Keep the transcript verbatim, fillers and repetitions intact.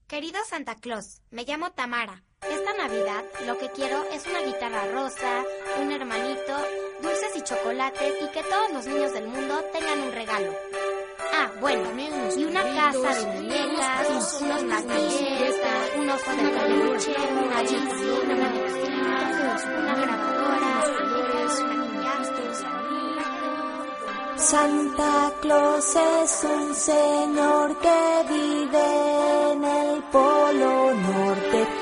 Querido Santa Claus, me llamo Tamara. Esta Navidad lo que quiero es una guitarra rosa, un hermanito, dulces y chocolates y que todos los niños del mundo tengan un regalo. Ah, bueno, y una casa de muñecas, unos platines, un oso de peluche, una Biblia, una medicina, una grabadora, Santa Claus es un señor que vive en el Polo Norte.